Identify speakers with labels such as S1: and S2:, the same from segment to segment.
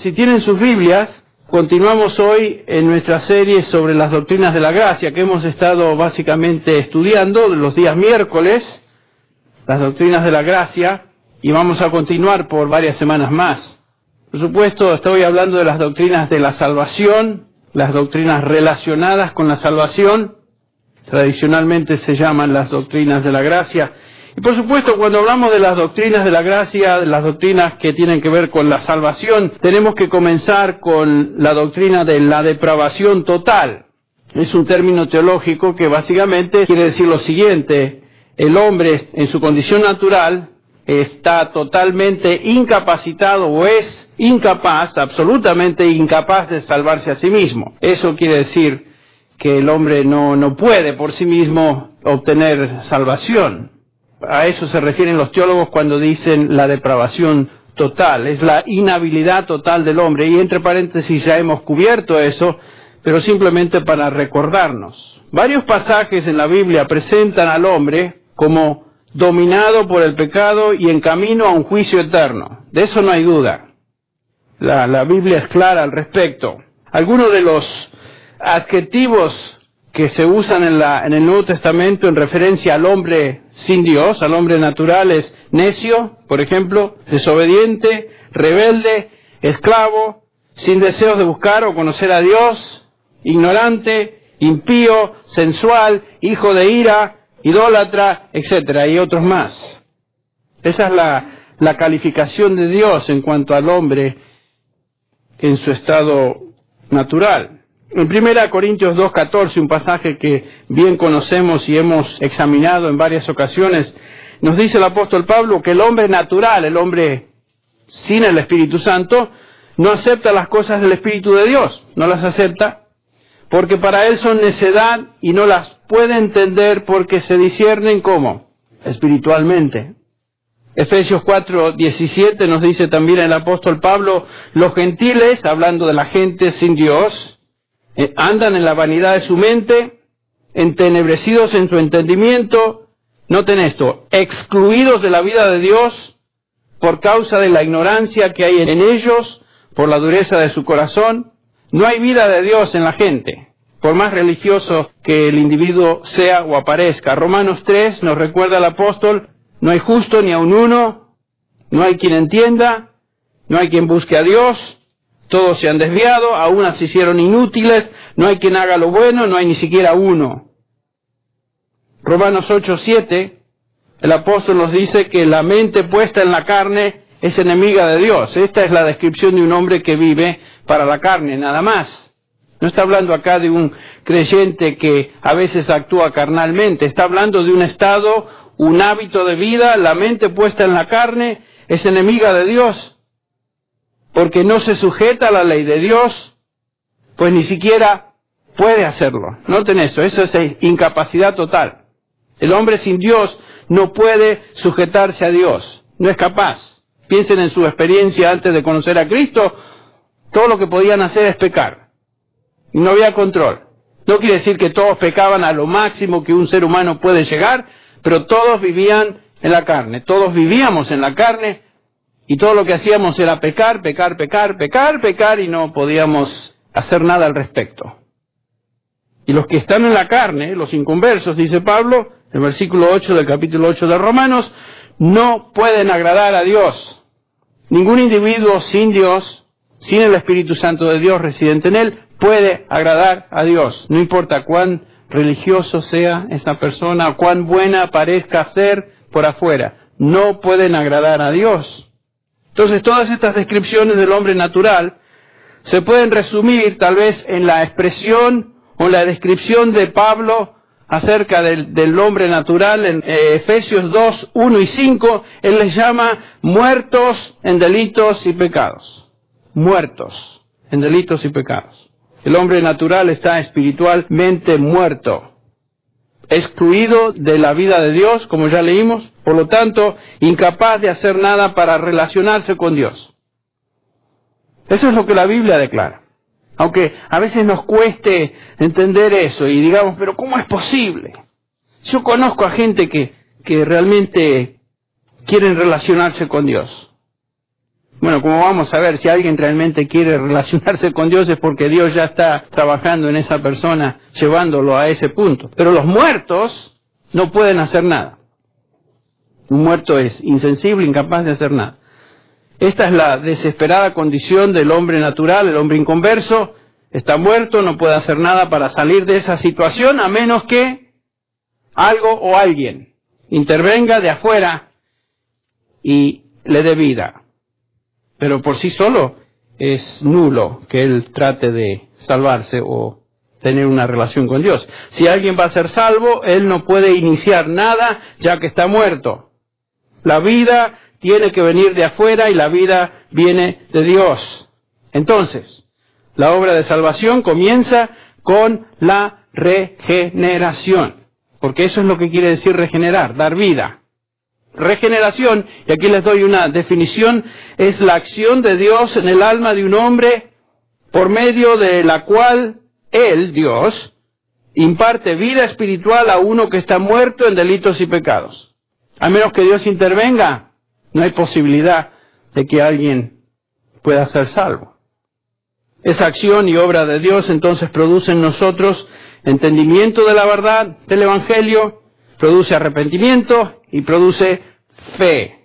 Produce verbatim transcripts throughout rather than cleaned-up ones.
S1: Si tienen sus Biblias, continuamos hoy en nuestra serie sobre las doctrinas de la gracia, que hemos estado básicamente estudiando los días miércoles, las doctrinas de la gracia, y vamos a continuar por varias semanas más. Por supuesto, estoy hablando de las doctrinas de la salvación, las doctrinas relacionadas con la salvación, tradicionalmente se llaman las doctrinas de la gracia. Y por supuesto, cuando hablamos de las doctrinas de la gracia, de las doctrinas que tienen que ver con la salvación, tenemos que comenzar con la doctrina de la depravación total. Es un término teológico que básicamente quiere decir lo siguiente: el hombre en su condición natural está totalmente incapacitado o es incapaz, absolutamente incapaz de salvarse a sí mismo. Eso quiere decir que el hombre no, no puede por sí mismo obtener salvación. A eso se refieren los teólogos cuando dicen la depravación total, es la inhabilidad total del hombre, y entre paréntesis ya hemos cubierto eso, pero simplemente para recordarnos. Varios pasajes en la Biblia presentan al hombre como dominado por el pecado y en camino a un juicio eterno. De eso no hay duda. La, la Biblia es clara al respecto. Algunos de los adjetivos que se usan en, la, en el Nuevo Testamento en referencia al hombre sin Dios, al hombre natural, es necio, por ejemplo, desobediente, rebelde, esclavo, sin deseos de buscar o conocer a Dios, ignorante, impío, sensual, hijo de ira, idólatra, etcétera, y otros más. Esa es la, la calificación de Dios en cuanto al hombre en su estado natural. En primera Corintios dos catorce, un pasaje que bien conocemos y hemos examinado en varias ocasiones, nos dice el apóstol Pablo que el hombre natural, el hombre sin el Espíritu Santo, no acepta las cosas del Espíritu de Dios, no las acepta, porque para él son necedad y no las puede entender porque se disciernen ¿cómo? Espiritualmente. Efesios cuatro diecisiete nos dice también el apóstol Pablo, los gentiles, hablando de la gente sin Dios, Eh, andan en la vanidad de su mente, entenebrecidos en su entendimiento, noten esto, excluidos de la vida de Dios por causa de la ignorancia que hay en ellos, por la dureza de su corazón. No hay vida de Dios en la gente, por más religioso que el individuo sea o aparezca. Romanos tres nos recuerda el apóstol, no hay justo ni aun uno, no hay quien entienda, no hay quien busque a Dios. Todos se han desviado, a unas se hicieron inútiles, no hay quien haga lo bueno, no hay ni siquiera uno. Romanos ocho siete, el apóstol nos dice que la mente puesta en la carne es enemiga de Dios. Esta es la descripción de un hombre que vive para la carne, nada más. No está hablando acá de un creyente que a veces actúa carnalmente, está hablando de un estado, un hábito de vida. La mente puesta en la carne es enemiga de Dios, porque no se sujeta a la ley de Dios, pues ni siquiera puede hacerlo. Noten eso, eso es incapacidad total. El hombre sin Dios no puede sujetarse a Dios, no es capaz. Piensen en su experiencia antes de conocer a Cristo, todo lo que podían hacer es pecar, y no había control. No quiere decir que todos pecaban a lo máximo que un ser humano puede llegar, pero todos vivían en la carne, todos vivíamos en la carne, y todo lo que hacíamos era pecar, pecar, pecar, pecar, pecar, y no podíamos hacer nada al respecto. Y los que están en la carne, los inconversos, dice Pablo, en el versículo ocho del capítulo ocho de Romanos, no pueden agradar a Dios. Ningún individuo sin Dios, sin el Espíritu Santo de Dios residente en él, puede agradar a Dios. No importa cuán religioso sea esa persona, o cuán buena parezca ser por afuera, no pueden agradar a Dios. Entonces, todas estas descripciones del hombre natural se pueden resumir tal vez en la expresión o la descripción de Pablo acerca del, del hombre natural en eh, Efesios dos, uno y cinco. Él les llama muertos en delitos y pecados. Muertos en delitos y pecados. El hombre natural está espiritualmente muerto, excluido de la vida de Dios, como ya leímos, por lo tanto, incapaz de hacer nada para relacionarse con Dios. Eso es lo que la Biblia declara. Aunque a veces nos cueste entender eso y digamos, pero ¿cómo es posible? Yo conozco a gente que, que realmente quieren relacionarse con Dios. Bueno, como vamos a ver, si alguien realmente quiere relacionarse con Dios es porque Dios ya está trabajando en esa persona, llevándolo a ese punto. Pero los muertos no pueden hacer nada. Un muerto es insensible, incapaz de hacer nada. Esta es la desesperada condición del hombre natural, el hombre inconverso. Está muerto, no puede hacer nada para salir de esa situación, a menos que algo o alguien intervenga de afuera y le dé vida. Pero por sí solo es nulo que él trate de salvarse o tener una relación con Dios. Si alguien va a ser salvo, él no puede iniciar nada ya que está muerto. La vida tiene que venir de afuera y la vida viene de Dios. Entonces, la obra de salvación comienza con la regeneración. Porque eso es lo que quiere decir regenerar, dar vida. Regeneración, y aquí les doy una definición, es la acción de Dios en el alma de un hombre por medio de la cual Él, Dios, imparte vida espiritual a uno que está muerto en delitos y pecados. A menos que Dios intervenga, no hay posibilidad de que alguien pueda ser salvo. Esa acción y obra de Dios entonces produce en nosotros entendimiento de la verdad del Evangelio, produce arrepentimiento y produce fe.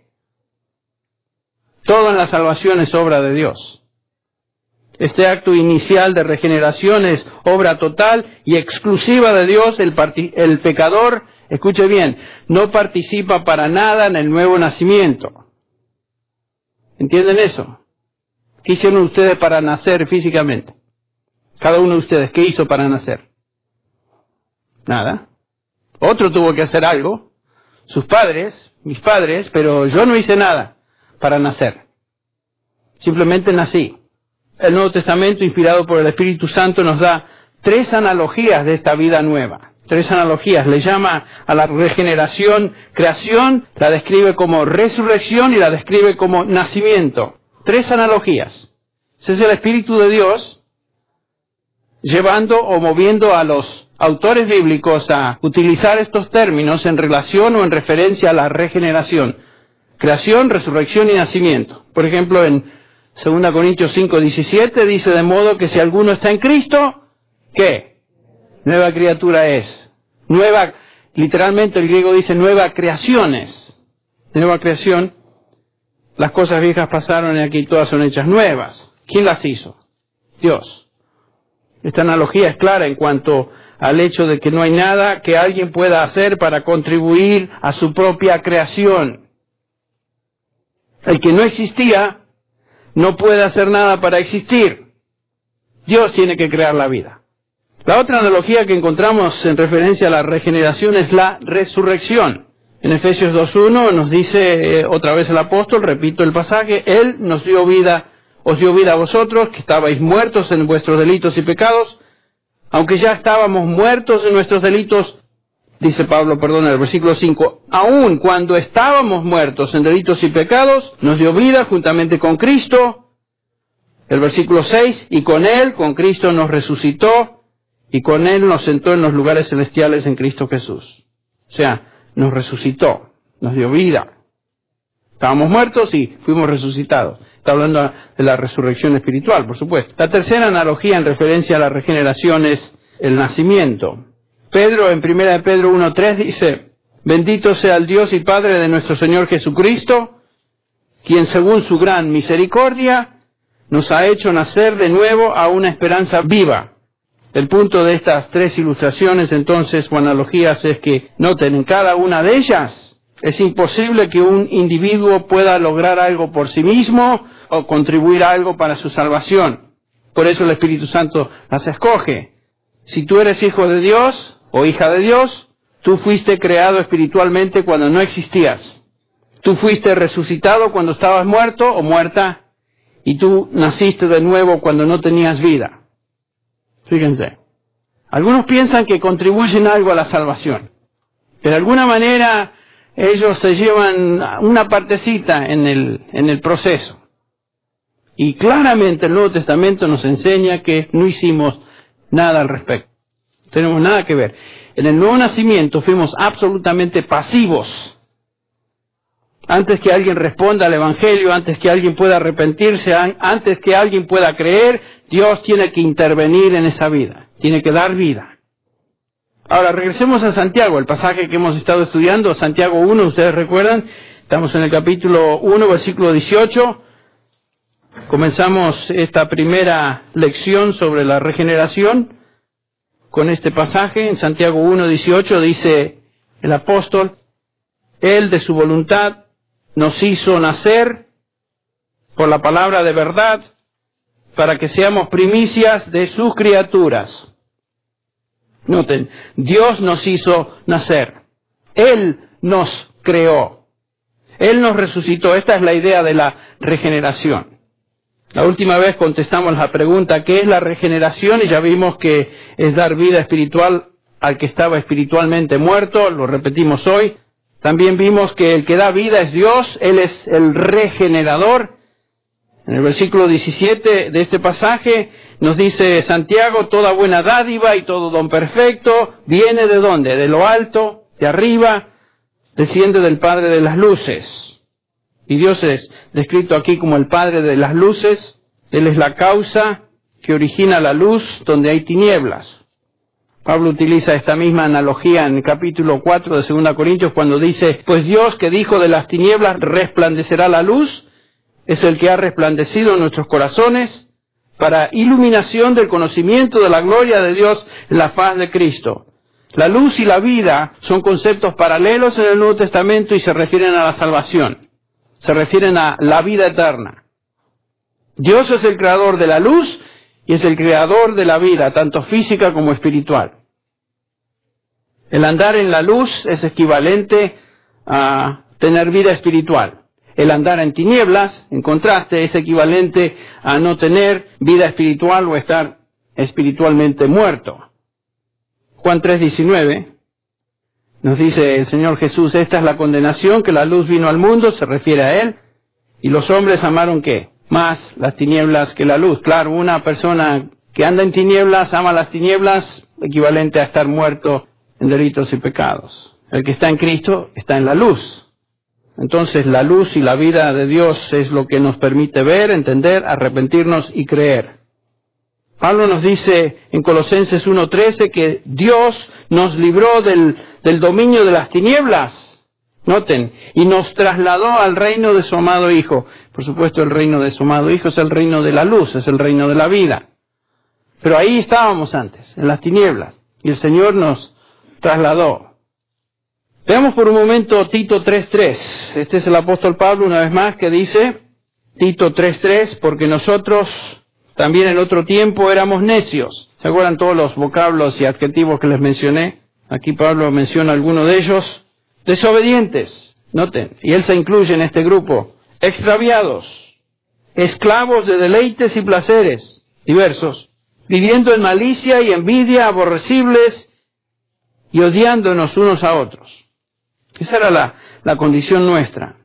S1: Todo en la salvación es obra de Dios. Este acto inicial de regeneración es obra total y exclusiva de Dios. El, el pecador, escuche bien, no participa para nada en el nuevo nacimiento. ¿Entienden eso? ¿Qué hicieron ustedes para nacer físicamente? Cada uno de ustedes, ¿qué hizo para nacer? Nada. Otro tuvo que hacer algo. Sus padres, mis padres, pero yo no hice nada para nacer. Simplemente nací. El Nuevo Testamento, inspirado por el Espíritu Santo, nos da tres analogías de esta vida nueva. Tres analogías. Le llama a la regeneración creación, la describe como resurrección y la describe como nacimiento. Tres analogías. Ese es el Espíritu de Dios llevando o moviendo a los autores bíblicos a utilizar estos términos en relación o en referencia a la regeneración. Creación, resurrección y nacimiento. Por ejemplo, en Segunda Corintios cinco diecisiete dice, de modo que si alguno está en Cristo, ¿qué? Nueva criatura es. Nueva, literalmente el griego dice nueva creaciones. Nueva creación. Las cosas viejas pasaron y aquí todas son hechas nuevas. ¿Quién las hizo? Dios. Esta analogía es clara en cuanto al hecho de que no hay nada que alguien pueda hacer para contribuir a su propia creación. El que no existía no puede hacer nada para existir. Dios tiene que crear la vida. La otra analogía que encontramos en referencia a la regeneración es la resurrección. En Efesios dos uno nos dice eh, otra vez el apóstol, repito el pasaje, Él nos dio vida, os dio vida a vosotros, que estabais muertos en vuestros delitos y pecados, aunque ya estábamos muertos en nuestros delitos, dice Pablo, perdón, en el versículo cinco, aun cuando estábamos muertos en delitos y pecados, nos dio vida juntamente con Cristo. El versículo seis, y con Él, con Cristo nos resucitó, y con Él nos sentó en los lugares celestiales en Cristo Jesús. O sea, nos resucitó, nos dio vida. Estábamos muertos y fuimos resucitados. Está hablando de la resurrección espiritual, por supuesto. La tercera analogía en referencia a la regeneración es el nacimiento. Pedro, en primera de Pedro uno tres, dice, bendito sea el Dios y Padre de nuestro Señor Jesucristo, quien según su gran misericordia nos ha hecho nacer de nuevo a una esperanza viva. El punto de estas tres ilustraciones, entonces, o analogías, es que noten, en cada una de ellas es imposible que un individuo pueda lograr algo por sí mismo o contribuir a algo para su salvación. Por eso el Espíritu Santo las escoge. Si tú eres hijo de Dios o hija de Dios, tú fuiste creado espiritualmente cuando no existías. Tú fuiste resucitado cuando estabas muerto o muerta, y tú naciste de nuevo cuando no tenías vida. Fíjense. Algunos piensan que contribuyen algo a la salvación. De alguna manera ellos se llevan una partecita en el, en el proceso. Y claramente el Nuevo Testamento nos enseña que no hicimos nada al respecto. No tenemos nada que ver. En el nuevo nacimiento fuimos absolutamente pasivos. Antes que alguien responda al Evangelio, antes que alguien pueda arrepentirse, antes que alguien pueda creer, Dios tiene que intervenir en esa vida, tiene que dar vida. Ahora, regresemos a Santiago, el pasaje que hemos estado estudiando, Santiago uno, ustedes recuerdan, estamos en el capítulo uno, versículo dieciocho. Comenzamos esta primera lección sobre la regeneración con este pasaje. En Santiago uno, dieciocho dice el apóstol: Él de su voluntad nos hizo nacer por la palabra de verdad para que seamos primicias de sus criaturas. Noten, Dios nos hizo nacer. Él nos creó. Él nos resucitó. Esta es la idea de la regeneración. La última vez contestamos la pregunta, ¿qué es la regeneración? Y ya vimos que es dar vida espiritual al que estaba espiritualmente muerto. Lo repetimos hoy. También vimos que el que da vida es Dios, Él es el regenerador. En el versículo diecisiete de este pasaje nos dice Santiago: toda buena dádiva y todo don perfecto viene ¿de dónde? De lo alto, de arriba, desciende del Padre de las luces. Y Dios es descrito aquí como el Padre de las luces. Él es la causa que origina la luz donde hay tinieblas. Pablo utiliza esta misma analogía en el capítulo cuatro de segunda Corintios cuando dice: pues Dios, que dijo de las tinieblas resplandecerá la luz, es el que ha resplandecido en nuestros corazones para iluminación del conocimiento de la gloria de Dios en la faz de Cristo. La luz y la vida son conceptos paralelos en el Nuevo Testamento y se refieren a la salvación, se refieren a la vida eterna. Dios es el creador de la luz y es el creador de la vida, tanto física como espiritual. El andar en la luz es equivalente a tener vida espiritual. El andar en tinieblas, en contraste, es equivalente a no tener vida espiritual o estar espiritualmente muerto. Juan tres diecinueve nos dice el Señor Jesús: esta es la condenación, que la luz vino al mundo, se refiere a Él, y los hombres amaron ¿qué? Más las tinieblas que la luz. Claro, una persona que anda en tinieblas ama las tinieblas, equivalente a estar muerto en delitos y pecados. El que está en Cristo está en la luz. Entonces la luz y la vida de Dios es lo que nos permite ver, entender, arrepentirnos y creer. Pablo nos dice en Colosenses uno trece que Dios nos libró del, del dominio de las tinieblas, noten, y nos trasladó al reino de su amado Hijo. Por supuesto, el reino de su amado Hijo es el reino de la luz, es el reino de la vida. Pero ahí estábamos antes, en las tinieblas, y el Señor nos trasladó. Veamos por un momento Tito tres tres. Este es el apóstol Pablo, una vez más, que dice, Tito tres tres, porque nosotros también en otro tiempo éramos necios. ¿Se acuerdan todos los vocablos y adjetivos que les mencioné? Aquí Pablo menciona algunos de ellos. Desobedientes, noten, y él se incluye en este grupo. Extraviados, esclavos de deleites y placeres diversos, viviendo en malicia y envidia, aborrecibles y odiándonos unos a otros. Esa era la, la condición nuestra.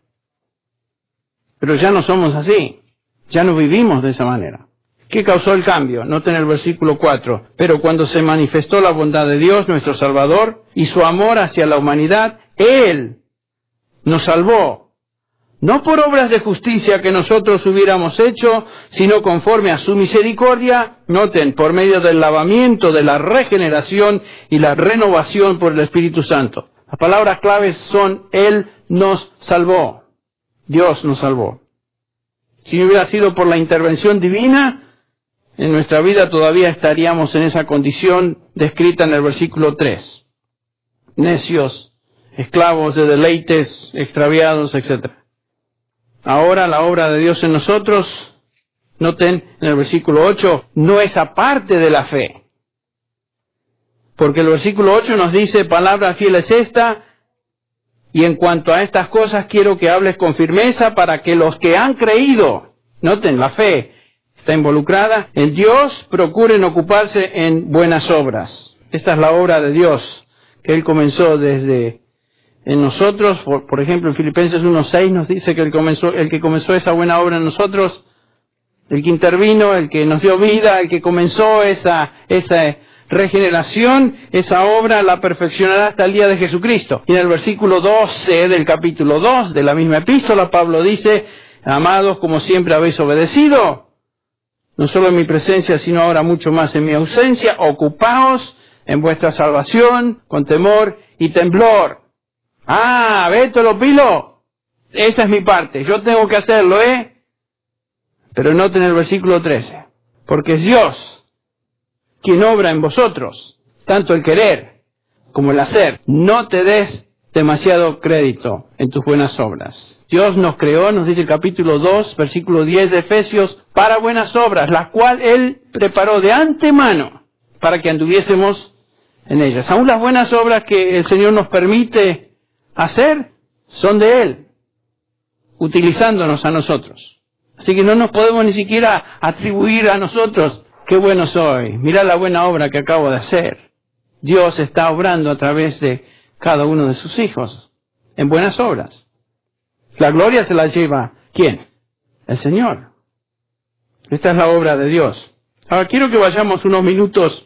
S1: Pero ya no somos así, ya no vivimos de esa manera. ¿Qué causó el cambio? Noten el versículo cuatro. Pero cuando se manifestó la bondad de Dios, nuestro Salvador, y su amor hacia la humanidad, Él nos salvó. No por obras de justicia que nosotros hubiéramos hecho, sino conforme a su misericordia, noten, por medio del lavamiento, de la regeneración y la renovación por el Espíritu Santo. Las palabras claves son: Él nos salvó. Dios nos salvó. Si no hubiera sido por la intervención divina, en nuestra vida todavía estaríamos en esa condición descrita en el versículo tres. Necios, esclavos de deleites, extraviados, etcétera. Ahora la obra de Dios en nosotros, noten en el versículo ocho, no es aparte de la fe. Porque el versículo ocho nos dice: palabra fiel es esta, y en cuanto a estas cosas quiero que hables con firmeza para que los que han creído, noten, la fe está involucrada en Dios, procuren ocuparse en buenas obras. Esta es la obra de Dios que Él comenzó desde en nosotros. Por, por ejemplo, en Filipenses uno seis nos dice que el, comenzó, el que comenzó esa buena obra en nosotros, el que intervino, el que nos dio vida, el que comenzó esa, esa regeneración, esa obra la perfeccionará hasta el día de Jesucristo. Y en el versículo doce del capítulo dos de la misma epístola, Pablo dice, amados, como siempre habéis obedecido, no solo en mi presencia, sino ahora mucho más en mi ausencia, ocupaos en vuestra salvación con temor y temblor. Ah, Beto Lopilo, esa es mi parte, yo tengo que hacerlo, ¿eh? Pero noten el versículo trece, porque es Dios quien obra en vosotros, tanto el querer como el hacer. No te des demasiado crédito en tus buenas obras. Dios nos creó, nos dice el capítulo dos, versículo diez de Efesios, para buenas obras, las cuales Él preparó de antemano para que anduviésemos en ellas. Aún las buenas obras que el Señor nos permite hacer son de Él, utilizándonos a nosotros. Así que no nos podemos ni siquiera atribuir a nosotros, qué bueno soy, mirá la buena obra que acabo de hacer. Dios está obrando a través de cada uno de sus hijos, en buenas obras. La gloria se la lleva, ¿quién? El Señor. Esta es la obra de Dios. Ahora quiero que vayamos unos minutos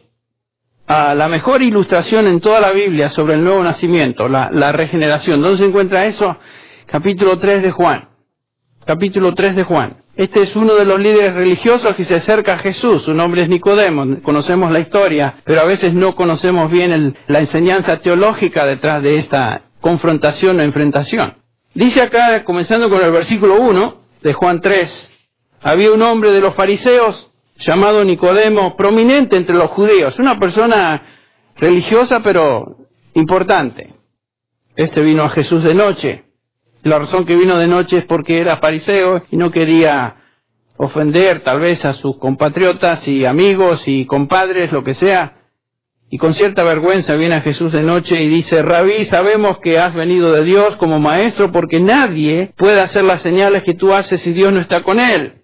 S1: a la mejor ilustración en toda la Biblia sobre el nuevo nacimiento, la, la regeneración. ¿Dónde se encuentra eso? Capítulo tres de Juan. Capítulo tres de Juan. Este es uno de los líderes religiosos que se acerca a Jesús. Su nombre es Nicodemo. Conocemos la historia, pero a veces no conocemos bien el, la enseñanza teológica detrás de esta confrontación o enfrentación. Dice acá, comenzando con el versículo uno de Juan tres, había un hombre de los fariseos llamado Nicodemo, prominente entre los judíos, una persona religiosa pero importante. Este vino a Jesús de noche. La razón que vino de noche es porque era fariseo y no quería ofender tal vez a sus compatriotas y amigos y compadres, lo que sea. Y con cierta vergüenza viene a Jesús de noche y dice, Rabí, sabemos que has venido de Dios como maestro, porque nadie puede hacer las señales que tú haces si Dios no está con él.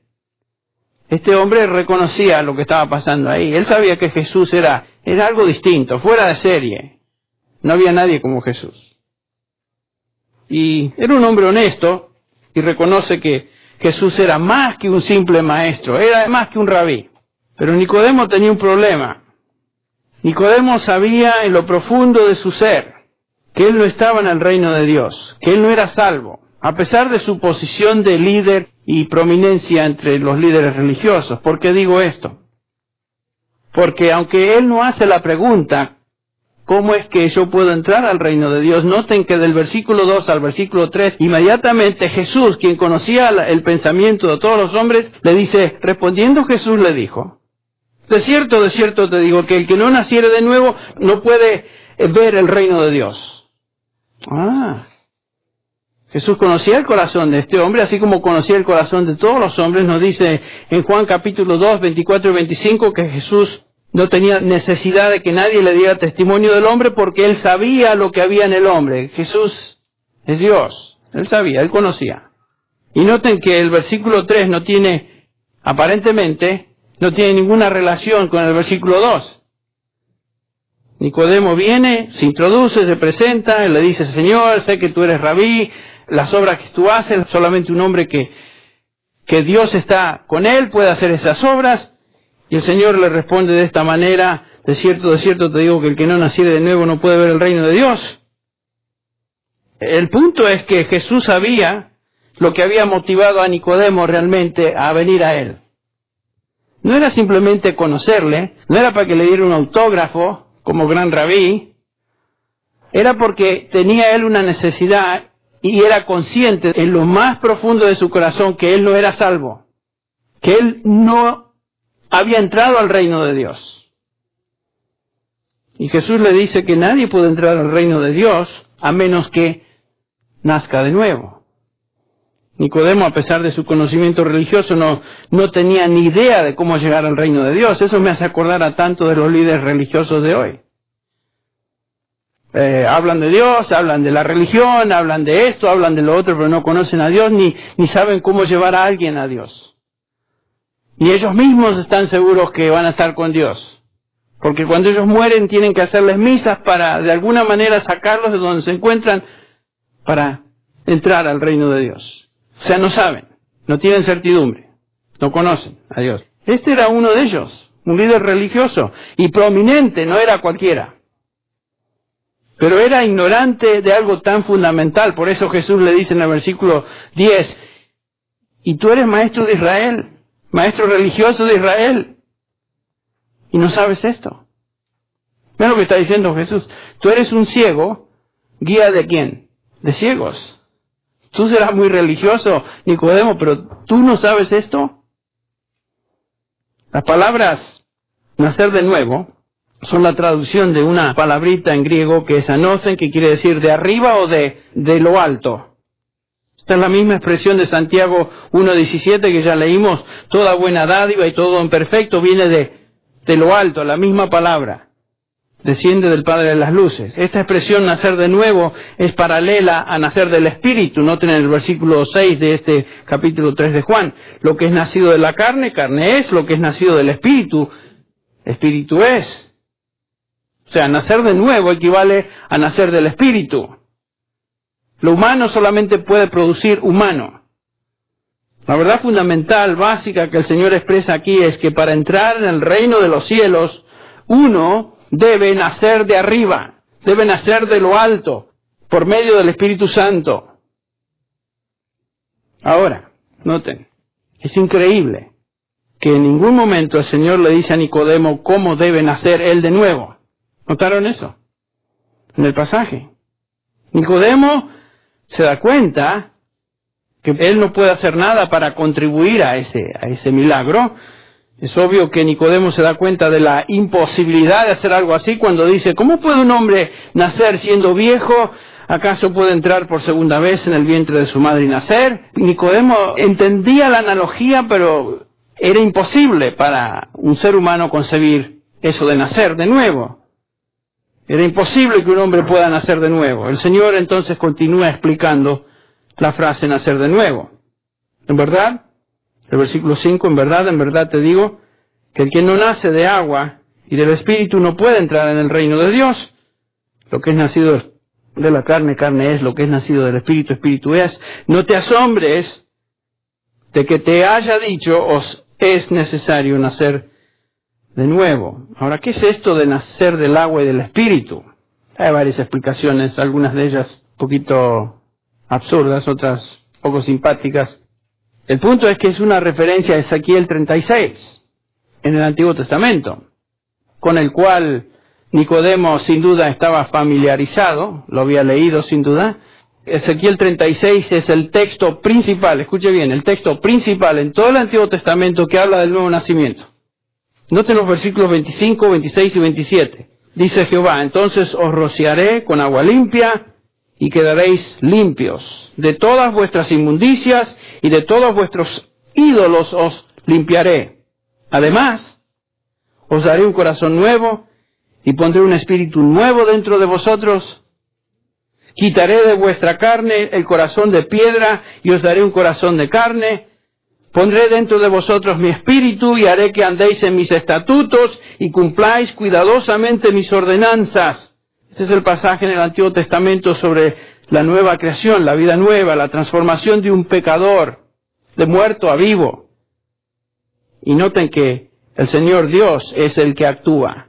S1: Este hombre reconocía lo que estaba pasando ahí. Él sabía que Jesús era, era algo distinto, fuera de serie. No había nadie como Jesús. Y era un hombre honesto y reconoce que Jesús era más que un simple maestro, era más que un rabí. Pero Nicodemo tenía un problema. Nicodemo sabía en lo profundo de su ser que él no estaba en el reino de Dios, que él no era salvo, a pesar de su posición de líder y prominencia entre los líderes religiosos. ¿Por qué digo esto? Porque aunque él no hace la pregunta, ¿cómo es que yo puedo entrar al reino de Dios? Noten que del versículo dos al versículo tres, inmediatamente Jesús, quien conocía el pensamiento de todos los hombres, le dice, respondiendo Jesús le dijo, de cierto, de cierto te digo, que el que no naciere de nuevo no puede ver el reino de Dios. Ah, Jesús conocía el corazón de este hombre, así como conocía el corazón de todos los hombres. Nos dice en Juan capítulo dos, veinticuatro y veinticinco, que Jesús no tenía necesidad de que nadie le diera testimonio del hombre porque él sabía lo que había en el hombre. Jesús es Dios. Él sabía, él conocía. Y noten que el versículo tres no tiene, aparentemente, no tiene ninguna relación con el versículo dos. Nicodemo viene, se introduce, se presenta, él le dice, Señor, sé que tú eres rabí, las obras que tú haces, solamente un hombre que, que Dios está con él puede hacer esas obras. Y el Señor le responde de esta manera, de cierto, de cierto te digo que el que no naciere de nuevo no puede ver el reino de Dios. El punto es que Jesús sabía lo que había motivado a Nicodemo realmente a venir a él. No era simplemente conocerle, no era para que le diera un autógrafo como gran rabí, era porque tenía él una necesidad y era consciente en lo más profundo de su corazón que él no era salvo, que él no había entrado al reino de Dios. Y Jesús le dice que nadie puede entrar al reino de Dios a menos que nazca de nuevo. Nicodemo, a pesar de su conocimiento religioso, no, no tenía ni idea de cómo llegar al reino de Dios. Eso me hace acordar a tanto de los líderes religiosos de hoy. Eh, hablan de Dios, hablan de la religión, hablan de esto, hablan de lo otro, pero no conocen a Dios ni, ni saben cómo llevar a alguien a Dios. Ni ellos mismos están seguros que van a estar con Dios. Porque cuando ellos mueren tienen que hacerles misas para de alguna manera sacarlos de donde se encuentran para entrar al reino de Dios. O sea, no saben, no tienen certidumbre, no conocen a Dios. Este era uno de ellos, un líder religioso y prominente, no era cualquiera. Pero era ignorante de algo tan fundamental. Por eso Jesús le dice en el versículo diez, y tú eres maestro de Israel, maestro religioso de Israel, y no sabes esto. Mira lo que está diciendo Jesús. Tú eres un ciego, guía de quién? De ciegos. Tú serás muy religioso, Nicodemo, pero ¿tú no sabes esto? Las palabras nacer de nuevo son la traducción de una palabrita en griego que es anosen, que quiere decir de arriba o de, de lo alto. Esta es la misma expresión de Santiago uno diecisiete que ya leímos. Toda buena dádiva y todo don perfecto viene de, de lo alto, la misma palabra. Desciende del Padre de las luces. Esta expresión nacer de nuevo es paralela a nacer del Espíritu. Noten en el versículo seis de este capítulo tres de Juan. Lo que es nacido de la carne, carne es. Lo que es nacido del Espíritu, Espíritu es. O sea, nacer de nuevo equivale a nacer del Espíritu. Lo humano solamente puede producir humano. La verdad fundamental, básica que el Señor expresa aquí es que para entrar en el reino de los cielos, uno debe nacer de arriba, debe nacer de lo alto, por medio del Espíritu Santo. Ahora, noten, es increíble que en ningún momento el Señor le dice a Nicodemo cómo debe nacer él de nuevo. ¿Notaron eso? En el pasaje. Nicodemo se da cuenta que él no puede hacer nada para contribuir a ese, a ese milagro. Es obvio que Nicodemo se da cuenta de la imposibilidad de hacer algo así cuando dice, ¿cómo puede un hombre nacer siendo viejo? ¿Acaso puede entrar por segunda vez en el vientre de su madre y nacer? Nicodemo entendía la analogía, pero era imposible para un ser humano concebir eso de nacer de nuevo. Era imposible que un hombre pueda nacer de nuevo. El Señor entonces continúa explicando la frase nacer de nuevo. ¿En verdad? El versículo cinco, en verdad, en verdad te digo, que el que no nace de agua y del Espíritu no puede entrar en el reino de Dios. Lo que es nacido de la carne, carne es, lo que es nacido del Espíritu, Espíritu es. No te asombres de que te haya dicho, os es necesario nacer de nuevo. Ahora, ¿qué es esto de nacer del agua y del Espíritu? Hay varias explicaciones, algunas de ellas un poquito absurdas, otras poco simpáticas. El punto es que es una referencia a Ezequiel treinta y seis, en el Antiguo Testamento, con el cual Nicodemo sin duda estaba familiarizado, lo había leído sin duda. Ezequiel treinta y seis es el texto principal, escuche bien, el texto principal en todo el Antiguo Testamento que habla del nuevo nacimiento. Noten los versículos veinticinco, veintiséis y veintisiete. Dice Jehová, entonces os rociaré con agua limpia y quedaréis limpios. De todas vuestras inmundicias y de todos vuestros ídolos os limpiaré. Además, os daré un corazón nuevo y pondré un espíritu nuevo dentro de vosotros. Quitaré de vuestra carne el corazón de piedra y os daré un corazón de carne. Pondré dentro de vosotros mi espíritu y haré que andéis en mis estatutos y cumpláis cuidadosamente mis ordenanzas. Este es el pasaje en el Antiguo Testamento sobre la nueva creación, la vida nueva, la transformación de un pecador, de muerto a vivo. Y noten que el Señor Dios es el que actúa.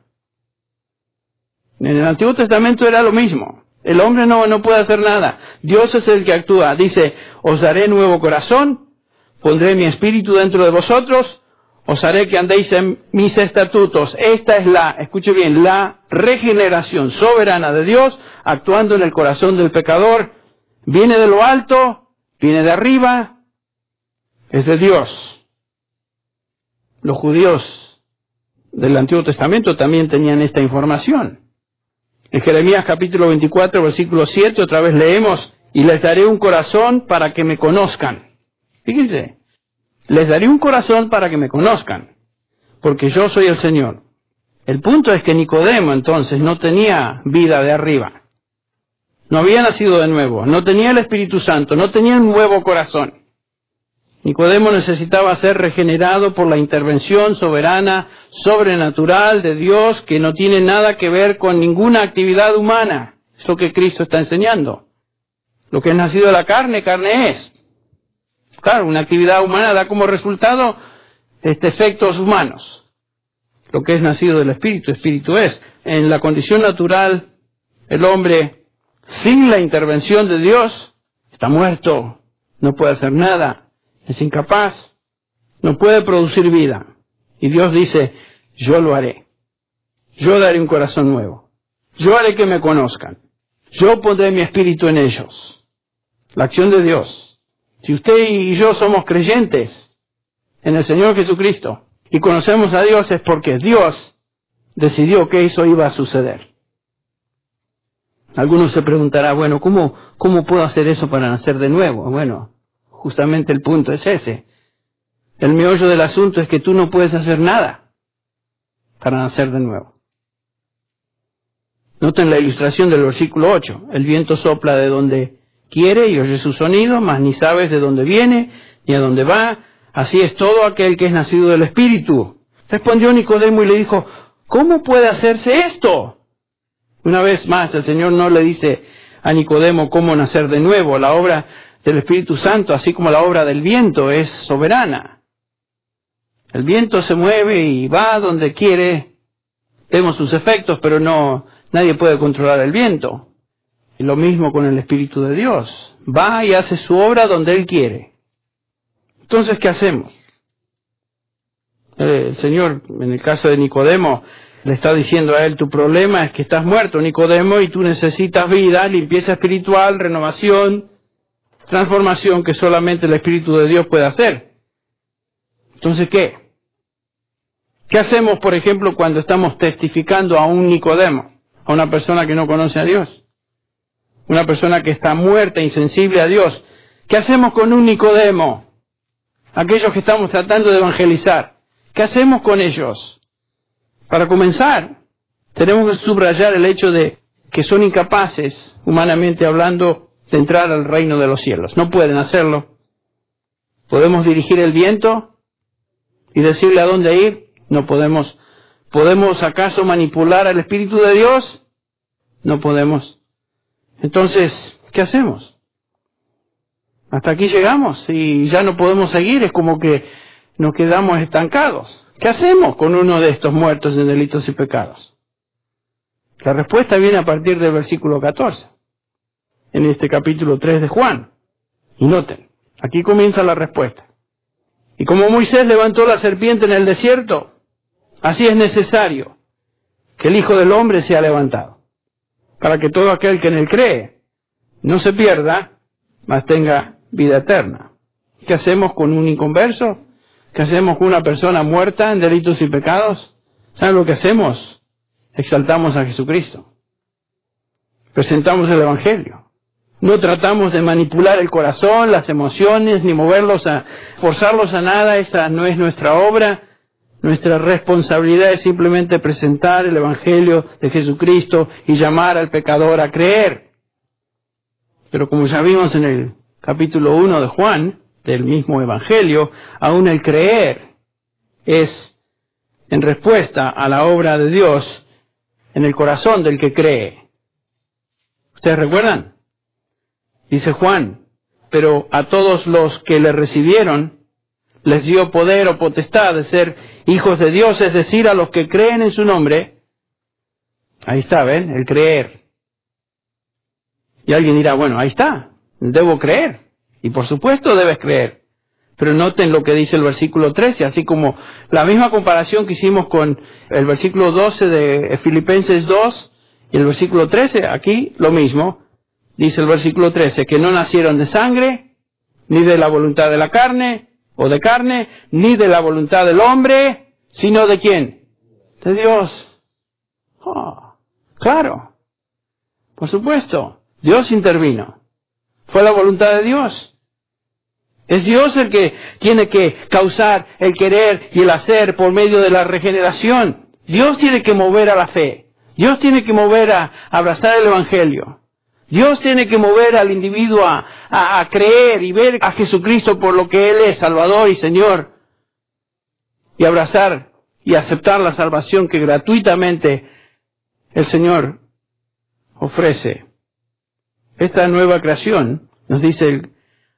S1: En el Antiguo Testamento era lo mismo. El hombre no, no puede hacer nada. Dios es el que actúa. Dice, os daré nuevo corazón, pondré mi espíritu dentro de vosotros, os haré que andéis en mis estatutos. Esta es la, escuche bien, la regeneración soberana de Dios actuando en el corazón del pecador. Viene de lo alto, viene de arriba, es de Dios. Los judíos del Antiguo Testamento también tenían esta información. En Jeremías capítulo veinticuatro, versículo siete, otra vez leemos, y les daré un corazón para que me conozcan. Fíjense. Les daré un corazón para que me conozcan, porque yo soy el Señor. El punto es que Nicodemo entonces no tenía vida de arriba. No había nacido de nuevo, no tenía el Espíritu Santo, no tenía un nuevo corazón. Nicodemo necesitaba ser regenerado por la intervención soberana, sobrenatural de Dios, que no tiene nada que ver con ninguna actividad humana. Es lo que Cristo está enseñando. Lo que es nacido de la carne, carne es. Claro, una actividad humana da como resultado este, efectos humanos. Lo que es nacido del Espíritu, Espíritu es. En la condición natural, el hombre, sin la intervención de Dios, está muerto, no puede hacer nada, es incapaz, no puede producir vida. Y Dios dice, yo lo haré. Yo daré un corazón nuevo. Yo haré que me conozcan. Yo pondré mi espíritu en ellos. La acción de Dios. Si usted y yo somos creyentes en el Señor Jesucristo y conocemos a Dios, es porque Dios decidió que eso iba a suceder. Algunos se preguntarán, bueno, ¿cómo, cómo puedo hacer eso para nacer de nuevo? Bueno, justamente el punto es ese. El meollo del asunto es que tú no puedes hacer nada para nacer de nuevo. Noten la ilustración del versículo ocho. El viento sopla de donde quiere y oye su sonido, mas ni sabes de dónde viene ni a dónde va. Así es todo aquel que es nacido del Espíritu. Respondió Nicodemo y le dijo, ¿cómo puede hacerse esto? Una vez más, el Señor no le dice a Nicodemo cómo nacer de nuevo. La obra del Espíritu Santo, así como la obra del viento, es soberana. El viento se mueve y va donde quiere. Vemos sus efectos, pero no, nadie puede controlar el viento. Y lo mismo con el Espíritu de Dios. Va y hace su obra donde Él quiere. Entonces, ¿qué hacemos? El Señor, en el caso de Nicodemo, le está diciendo a él, tu problema es que estás muerto, Nicodemo, y tú necesitas vida, limpieza espiritual, renovación, transformación que solamente el Espíritu de Dios puede hacer. Entonces, ¿qué? ¿Qué hacemos, por ejemplo, cuando estamos testificando a un Nicodemo, a una persona que no conoce a Dios? Una persona que está muerta, insensible a Dios. ¿Qué hacemos con un Nicodemo? Aquellos que estamos tratando de evangelizar. ¿Qué hacemos con ellos? Para comenzar, tenemos que subrayar el hecho de que son incapaces, humanamente hablando, de entrar al reino de los cielos. No pueden hacerlo. ¿Podemos dirigir el viento y decirle a dónde ir? No podemos. ¿Podemos acaso manipular al Espíritu de Dios? No podemos. Entonces, ¿qué hacemos? Hasta aquí llegamos y ya no podemos seguir. Es como que nos quedamos estancados. ¿Qué hacemos con uno de estos muertos en delitos y pecados? La respuesta viene a partir del versículo catorce, en este capítulo tres de Juan. Y noten, aquí comienza la respuesta. Y como Moisés levantó la serpiente en el desierto, así es necesario que el Hijo del Hombre sea levantado, para que todo aquel que en él cree no se pierda, mas tenga vida eterna. ¿Qué hacemos con un inconverso? ¿Qué hacemos con una persona muerta en delitos y pecados? ¿Saben lo que hacemos? Exaltamos a Jesucristo. Presentamos el Evangelio. No tratamos de manipular el corazón, las emociones, ni moverlos a, forzarlos a nada. Esa no es nuestra obra. Nuestra responsabilidad es simplemente presentar el Evangelio de Jesucristo y llamar al pecador a creer. Pero como ya vimos en el capítulo uno de Juan, del mismo Evangelio, aún el creer es en respuesta a la obra de Dios en el corazón del que cree. ¿Ustedes recuerdan? Dice Juan, pero a todos los que le recibieron les dio poder o potestad de ser hijos de Dios, es decir, a los que creen en su nombre. Ahí está, ¿ven? El creer. Y alguien dirá, bueno, ahí está, debo creer. Y por supuesto debes creer. Pero noten lo que dice el versículo trece, así como la misma comparación que hicimos con el versículo doce de Filipenses dos y el versículo trece, aquí lo mismo. Dice el versículo trece, que no nacieron de sangre, ni de la voluntad de la carne, o de carne, ni de la voluntad del hombre, sino de ¿quién? De Dios. Oh, claro, por supuesto, Dios intervino. Fue la voluntad de Dios. Es Dios el que tiene que causar el querer y el hacer por medio de la regeneración. Dios tiene que mover a la fe. Dios tiene que mover a, a abrazar el Evangelio. Dios tiene que mover al individuo a, a, a creer y ver a Jesucristo por lo que Él es, Salvador y Señor. Y abrazar y aceptar la salvación que gratuitamente el Señor ofrece. Esta nueva creación, nos dice el,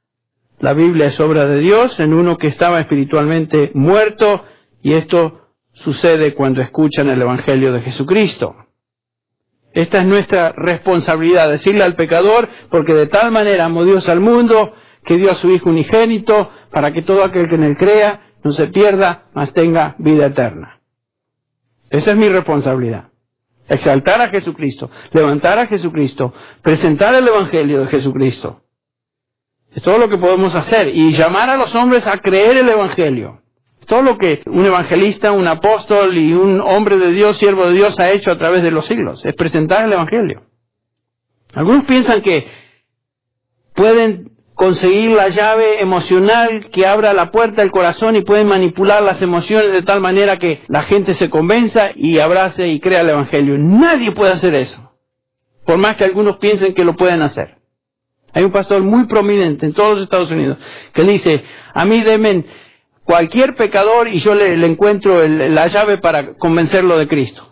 S1: la Biblia, es obra de Dios en uno que estaba espiritualmente muerto, y esto sucede cuando escuchan el Evangelio de Jesucristo. Esta es nuestra responsabilidad, decirle al pecador, porque de tal manera amó Dios al mundo, que dio a su Hijo unigénito, para que todo aquel que en él crea no se pierda, mas tenga vida eterna. Esa es mi responsabilidad. Exaltar a Jesucristo, levantar a Jesucristo, presentar el Evangelio de Jesucristo. Es todo lo que podemos hacer, y llamar a los hombres a creer el Evangelio. Es todo lo que un evangelista, un apóstol y un hombre de Dios, siervo de Dios, ha hecho a través de los siglos. Es presentar el Evangelio. Algunos piensan que pueden conseguir la llave emocional que abra la puerta del corazón y pueden manipular las emociones de tal manera que la gente se convenza y abrace y crea el Evangelio. Nadie puede hacer eso, por más que algunos piensen que lo pueden hacer. Hay un pastor muy prominente en todos los Estados Unidos que dice, a mí denme cualquier pecador y yo le, le encuentro el, la llave para convencerlo de Cristo.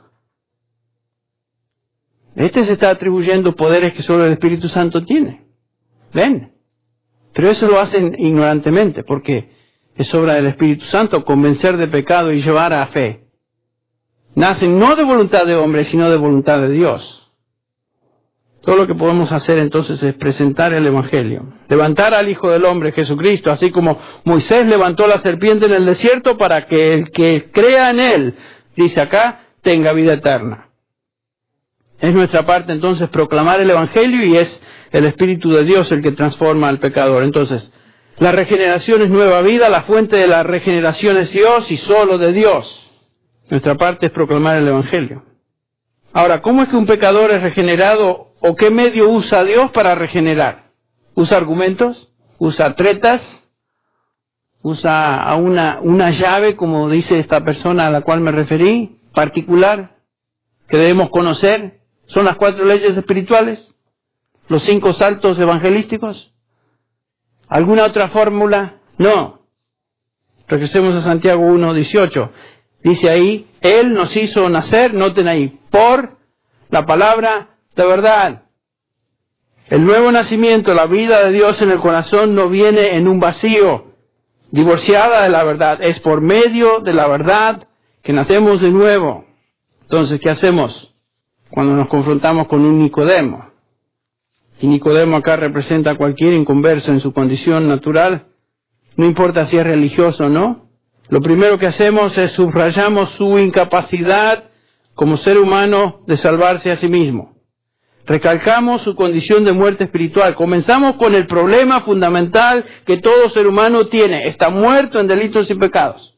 S1: Este se está atribuyendo poderes que solo el Espíritu Santo tiene. ¿Ven? Pero eso lo hacen ignorantemente, porque es obra del Espíritu Santo convencer de pecado y llevar a fe. Nacen no de voluntad de hombre, sino de voluntad de Dios. Todo lo que podemos hacer entonces es presentar el Evangelio. Levantar al Hijo del Hombre, Jesucristo, así como Moisés levantó la serpiente en el desierto para que el que crea en él, dice acá, tenga vida eterna. Es nuestra parte entonces proclamar el Evangelio y es el Espíritu de Dios el que transforma al pecador. Entonces, la regeneración es nueva vida, la fuente de la regeneración es Dios y solo de Dios. Nuestra parte es proclamar el Evangelio. Ahora, ¿cómo es que un pecador es regenerado o qué medio usa Dios para regenerar? ¿Usa argumentos? ¿Usa tretas? ¿Usa a una, una llave, como dice esta persona a la cual me referí, particular, que debemos conocer? ¿Son las cuatro leyes espirituales? ¿Los cinco saltos evangelísticos? ¿Alguna otra fórmula? No. Regresemos a Santiago uno dieciocho. Dice ahí, Él nos hizo nacer, noten ahí, por la palabra de verdad. El nuevo nacimiento, la vida de Dios en el corazón no viene en un vacío, divorciada de la verdad. Es por medio de la verdad que nacemos de nuevo. Entonces, ¿qué hacemos cuando nos confrontamos con un Nicodemo? Y Nicodemo acá representa a cualquier inconverso en su condición natural, no importa si es religioso o no. Lo primero que hacemos es subrayamos su incapacidad como ser humano de salvarse a sí mismo. Recalcamos su condición de muerte espiritual. Comenzamos con el problema fundamental que todo ser humano tiene. Está muerto en delitos y pecados.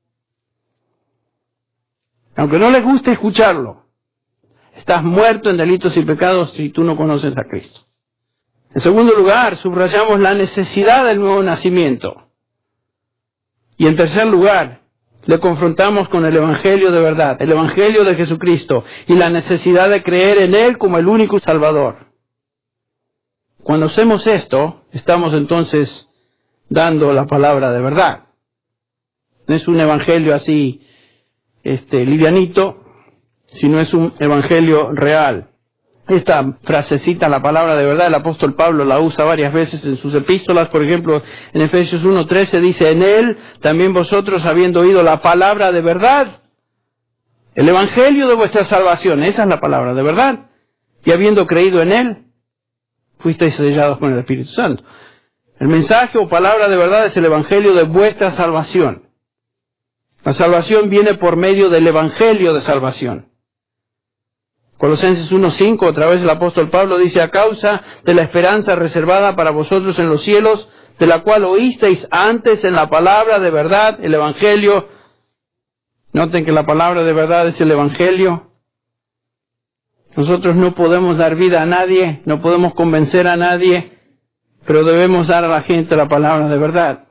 S1: Aunque no les guste escucharlo, estás muerto en delitos y pecados si tú no conoces a Cristo. En segundo lugar, subrayamos la necesidad del nuevo nacimiento. Y en tercer lugar, le confrontamos con el Evangelio de verdad, el Evangelio de Jesucristo y la necesidad de creer en Él como el único Salvador. Cuando hacemos esto, estamos entonces dando la palabra de verdad. No es un Evangelio así, este, livianito, sino es un Evangelio real. Esta frasecita, la palabra de verdad, el apóstol Pablo la usa varias veces en sus epístolas. Por ejemplo, en Efesios uno trece dice, en Él también vosotros habiendo oído la palabra de verdad, el Evangelio de vuestra salvación, esa es la palabra de verdad, y habiendo creído en Él, fuisteis sellados con el Espíritu Santo. El mensaje o palabra de verdad es el Evangelio de vuestra salvación. La salvación viene por medio del Evangelio de salvación. Colosenses uno cinco, otra vez el apóstol Pablo dice, a causa de la esperanza reservada para vosotros en los cielos, de la cual oísteis antes en la palabra de verdad, el Evangelio. Noten que la palabra de verdad es el Evangelio. Nosotros no podemos dar vida a nadie, no podemos convencer a nadie, pero debemos dar a la gente la palabra de verdad,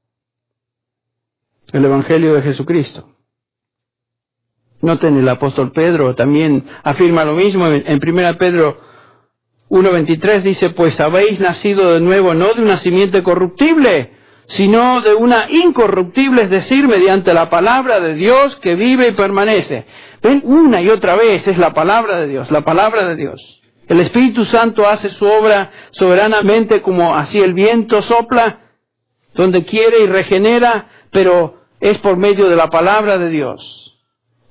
S1: el Evangelio de Jesucristo. Noten, el apóstol Pedro también afirma lo mismo. En primera Pedro uno veintitrés dice, pues habéis nacido de nuevo, no de una simiente corruptible, sino de una incorruptible, es decir, mediante la palabra de Dios que vive y permanece. Ven, una y otra vez es la palabra de Dios, la palabra de Dios. El Espíritu Santo hace su obra soberanamente como así el viento sopla, donde quiere y regenera, pero es por medio de la palabra de Dios.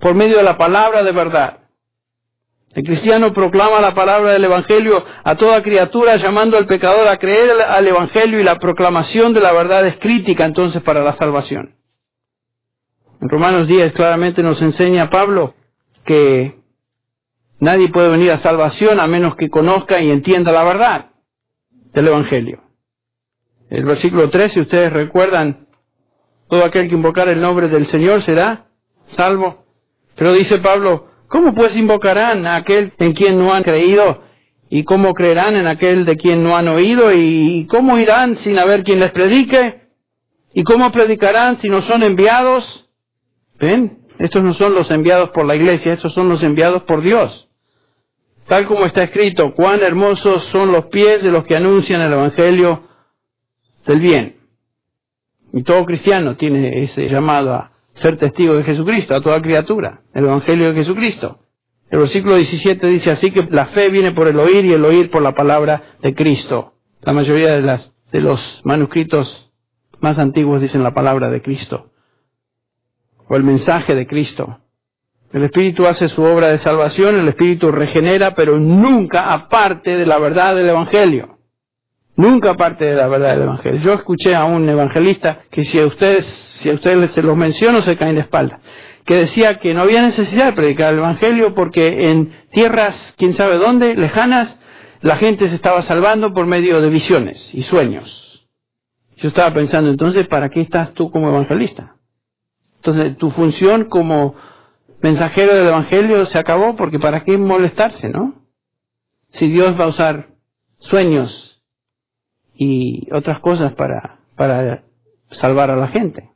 S1: por medio de la palabra de verdad. El cristiano proclama la palabra del Evangelio a toda criatura, llamando al pecador a creer al Evangelio, y la proclamación de la verdad es crítica entonces para la salvación. En Romanos diez claramente nos enseña Pablo que nadie puede venir a salvación a menos que conozca y entienda la verdad del Evangelio. El versículo tres, si ustedes recuerdan, todo aquel que invocar el nombre del Señor será salvo. Pero dice Pablo, ¿cómo pues invocarán a aquel en quien no han creído? ¿Y cómo creerán en aquel de quien no han oído? ¿Y cómo irán sin haber quien les predique? ¿Y cómo predicarán si no son enviados? ¿Ven? Estos no son los enviados por la iglesia, estos son los enviados por Dios. Tal como está escrito, cuán hermosos son los pies de los que anuncian el Evangelio del bien. Y todo cristiano tiene ese llamado a ser testigo de Jesucristo, a toda criatura, el Evangelio de Jesucristo. El versículo diecisiete dice así que la fe viene por el oír y el oír por la palabra de Cristo. La mayoría de, las, de los manuscritos más antiguos dicen la palabra de Cristo, o el mensaje de Cristo. El Espíritu hace su obra de salvación, el Espíritu regenera, pero nunca aparte de la verdad del Evangelio. Nunca aparte de la verdad del Evangelio. Yo escuché a un evangelista que si a ustedes, si a ustedes se los menciono, se caen de espaldas, que decía que no había necesidad de predicar el Evangelio porque en tierras, quién sabe dónde, lejanas, la gente se estaba salvando por medio de visiones y sueños. Yo estaba pensando, entonces, ¿para qué estás tú como evangelista? Entonces, tu función como mensajero del Evangelio se acabó, porque ¿para qué molestarse, no? Si Dios va a usar sueños y otras cosas para, para salvar a la gente.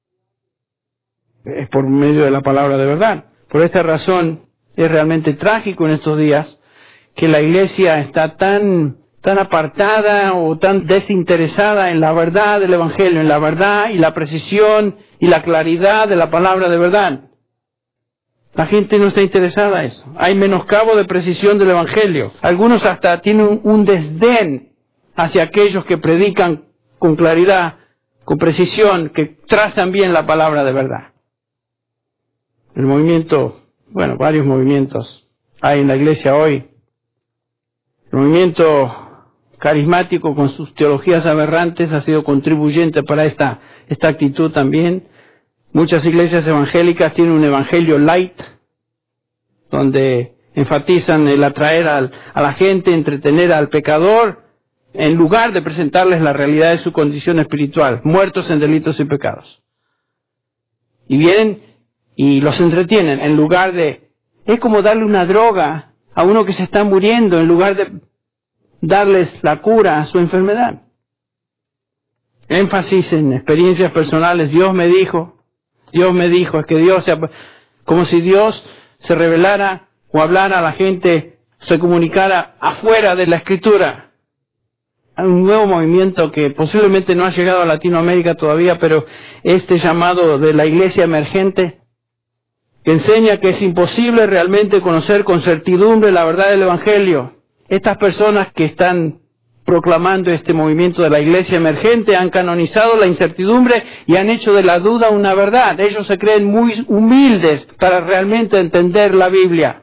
S1: Es por medio de la palabra de verdad. Por esta razón es realmente trágico en estos días que la iglesia está tan, tan apartada o tan desinteresada en la verdad del Evangelio, en la verdad y la precisión y la claridad de la palabra de verdad. La gente no está interesada en eso. Hay menoscabo de precisión del Evangelio. Algunos hasta tienen un, un desdén hacia aquellos que predican con claridad, con precisión, que trazan bien la palabra de verdad. El movimiento, bueno, varios movimientos hay en la iglesia hoy. El movimiento carismático con sus teologías aberrantes ha sido contribuyente para esta, esta actitud también. Muchas iglesias evangélicas tienen un evangelio light, donde enfatizan el atraer al, a la gente, entretener al pecador, en lugar de presentarles la realidad de su condición espiritual, muertos en delitos y pecados. Y vienen y los entretienen, en lugar de... Es como darle una droga a uno que se está muriendo, en lugar de darles la cura a su enfermedad. Énfasis en experiencias personales. Dios me dijo, Dios me dijo, es que Dios, se, como si Dios se revelara o hablara a la gente, se comunicara afuera de la Escritura. Hay un nuevo movimiento que posiblemente no ha llegado a Latinoamérica todavía, pero este llamado de la iglesia emergente, que enseña que es imposible realmente conocer con certidumbre la verdad del Evangelio. Estas personas que están proclamando este movimiento de la iglesia emergente han canonizado la incertidumbre y han hecho de la duda una verdad. Ellos se creen muy humildes para realmente entender la Biblia.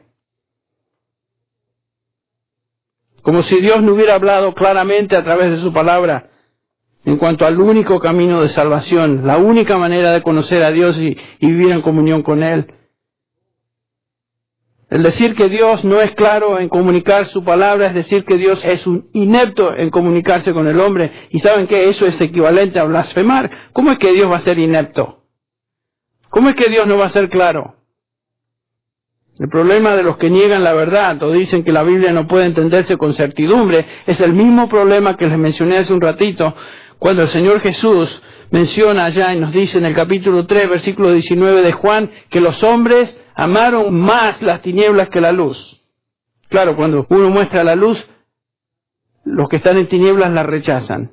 S1: Como si Dios no hubiera hablado claramente a través de su palabra en cuanto al único camino de salvación, la única manera de conocer a Dios y, y vivir en comunión con Él. El decir que Dios no es claro en comunicar su palabra es decir que Dios es un inepto en comunicarse con el hombre. Y ¿saben qué? Eso es equivalente a blasfemar. ¿Cómo es que Dios va a ser inepto? ¿Cómo es que Dios no va a ser claro? El problema de los que niegan la verdad o dicen que la Biblia no puede entenderse con certidumbre es el mismo problema que les mencioné hace un ratito, cuando el Señor Jesús menciona allá y nos dice en el capítulo tres, versículo diecinueve de Juan, que los hombres amaron más las tinieblas que la luz. Claro, cuando uno muestra la luz, los que están en tinieblas la rechazan.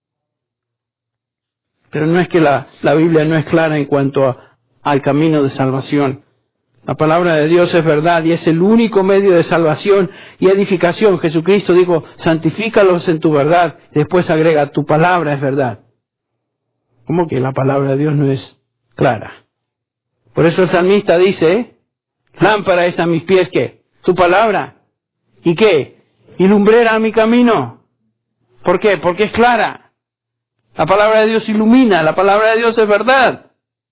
S1: Pero no es que la, la Biblia no es clara en cuanto a, al camino de salvación. La palabra de Dios es verdad y es el único medio de salvación y edificación. Jesucristo dijo, santifícalos en tu verdad. Después agrega, tu palabra es verdad. ¿Cómo que la palabra de Dios no es clara? Por eso el salmista dice, Lámpara es a mis pies, ¿qué? Tu palabra. ¿Y qué? Y lumbrera a mi camino. ¿Por qué? Porque es clara. La palabra de Dios ilumina, la palabra de Dios es verdad.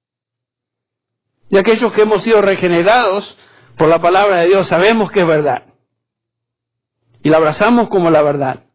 S1: Y aquellos que hemos sido regenerados por la palabra de Dios sabemos que es verdad. Y la abrazamos como la verdad.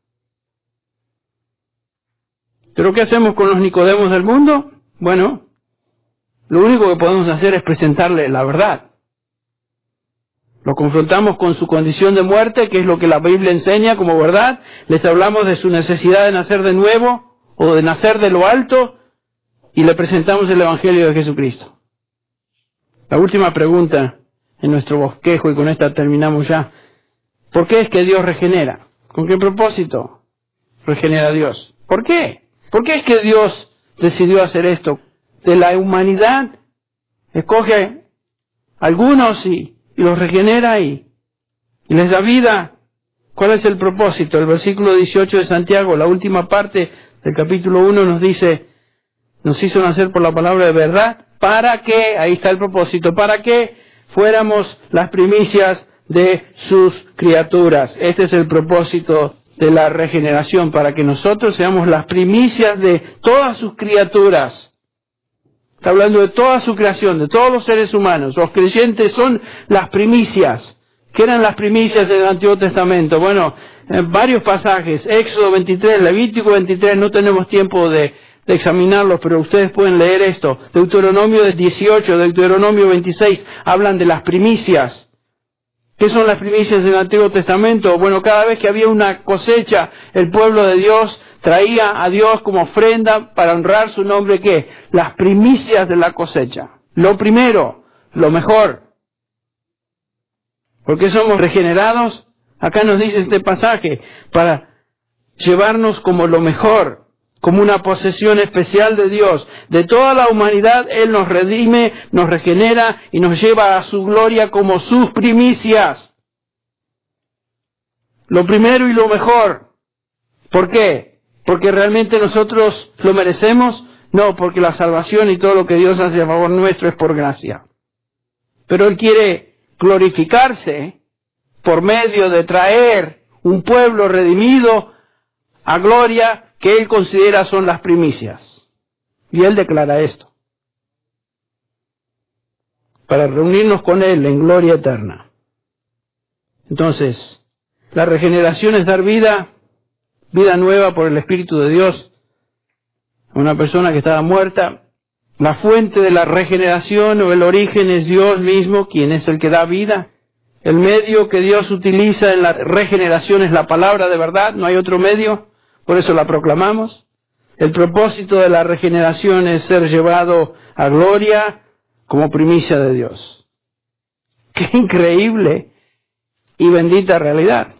S1: ¿Pero qué hacemos con los Nicodemos del mundo? Bueno, lo único que podemos hacer es presentarle la verdad. Lo confrontamos con su condición de muerte, que es lo que la Biblia enseña como verdad. Les hablamos de su necesidad de nacer de nuevo o de nacer de lo alto y le presentamos el Evangelio de Jesucristo. La última pregunta en nuestro bosquejo, y con esta terminamos ya. ¿Por qué es que Dios regenera? ¿Con qué propósito regenera Dios? ¿Por qué? ¿Por qué es que Dios decidió hacer esto? De la humanidad escoge algunos y, y los regenera y, y les da vida. ¿Cuál es el propósito? El versículo dieciocho de Santiago, la última parte del capítulo uno, nos dice, nos hizo nacer por la palabra de verdad, para que, ahí está el propósito, para que fuéramos las primicias de sus criaturas. Este es el propósito de la regeneración, para que nosotros seamos las primicias de todas sus criaturas. Está hablando de toda su creación, de todos los seres humanos. Los creyentes son las primicias. ¿Qué eran las primicias en el Antiguo Testamento? Bueno, en varios pasajes, Éxodo veintitrés, Levítico veintitrés, no tenemos tiempo de, de examinarlos, pero ustedes pueden leer esto. Deuteronomio dieciocho, Deuteronomio veintiséis, hablan de las primicias. ¿Qué son las primicias del Antiguo Testamento? Bueno, cada vez que había una cosecha, el pueblo de Dios traía a Dios como ofrenda para honrar su nombre, ¿qué? Las primicias de la cosecha. Lo primero, lo mejor. ¿Por qué somos regenerados? Acá nos dice este pasaje, para llevarnos como lo mejor, como una posesión especial de Dios. De toda la humanidad, Él nos redime, nos regenera y nos lleva a su gloria como sus primicias. Lo primero y lo mejor. ¿Por qué? ¿Porque realmente nosotros lo merecemos? No, porque la salvación y todo lo que Dios hace a favor nuestro es por gracia. Pero Él quiere glorificarse por medio de traer un pueblo redimido a gloria que Él considera son las primicias. Y Él declara esto, para reunirnos con Él en gloria eterna. Entonces, la regeneración es dar vida, vida nueva por el Espíritu de Dios a una persona que estaba muerta. La fuente de la regeneración o el origen es Dios mismo, quien es el que da vida. El medio que Dios utiliza en la regeneración es la palabra de verdad, no hay otro medio, por eso la proclamamos. El propósito de la regeneración es ser llevado a gloria como primicia de Dios. ¡Qué increíble y bendita realidad!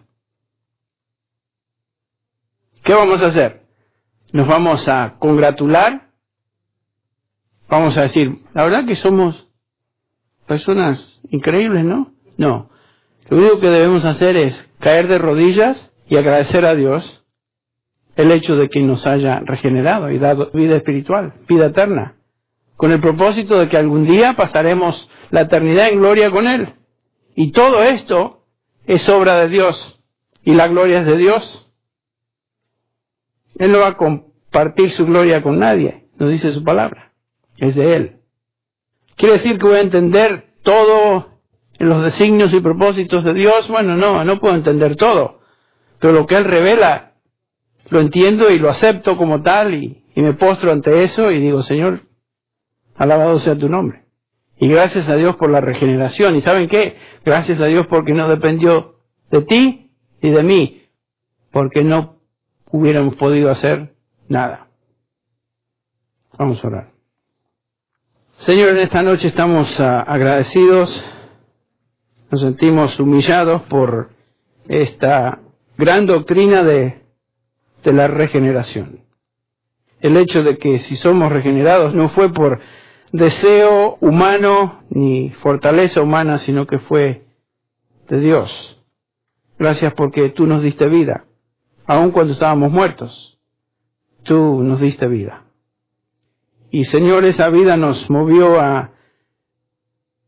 S1: ¿Qué vamos a hacer? ¿Nos vamos a congratular? Vamos a decir, la verdad que somos personas increíbles, ¿no? No. Lo único que debemos hacer es caer de rodillas y agradecer a Dios el hecho de que nos haya regenerado y dado vida espiritual, vida eterna, con el propósito de que algún día pasaremos la eternidad en gloria con Él. Y todo esto es obra de Dios y la gloria es de Dios. Él no va a compartir su gloria con nadie, nos dice su palabra. Es de Él. ¿Quiere decir que voy a entender todo en los designios y propósitos de Dios? Bueno, no, no puedo entender todo. Pero lo que Él revela, lo entiendo y lo acepto como tal y, y me postro ante eso y digo, Señor, alabado sea tu nombre. Y gracias a Dios por la regeneración. ¿Y saben qué? Gracias a Dios porque no dependió de ti y de mí, porque no hubiéramos podido hacer nada. Vamos a orar. Señor, en esta noche estamos uh, agradecidos, nos sentimos humillados por esta gran doctrina de, de la regeneración. El hecho de que si somos regenerados no fue por deseo humano ni fortaleza humana, sino que fue de Dios. Gracias porque tú nos diste vida, aun cuando estábamos muertos, tú nos diste vida. Y Señor, esa vida nos movió a,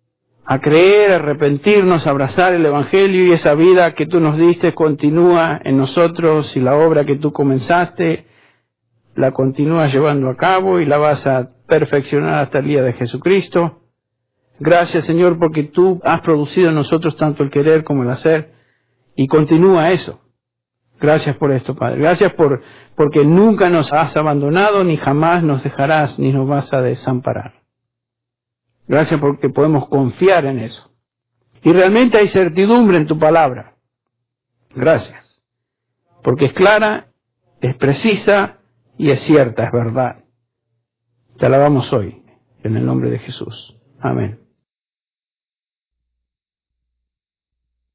S1: a creer, a arrepentirnos, a abrazar el Evangelio, y esa vida que tú nos diste continúa en nosotros, y la obra que tú comenzaste la continúas llevando a cabo y la vas a perfeccionar hasta el día de Jesucristo. Gracias, Señor, porque tú has producido en nosotros tanto el querer como el hacer, y continúa eso. Gracias por esto, Padre. Gracias por porque nunca nos has abandonado, ni jamás nos dejarás, ni nos vas a desamparar. Gracias porque podemos confiar en eso. Y realmente hay certidumbre en tu palabra. Gracias. Porque es clara, es precisa y es cierta, es verdad. Te alabamos hoy, en el nombre de Jesús. Amén.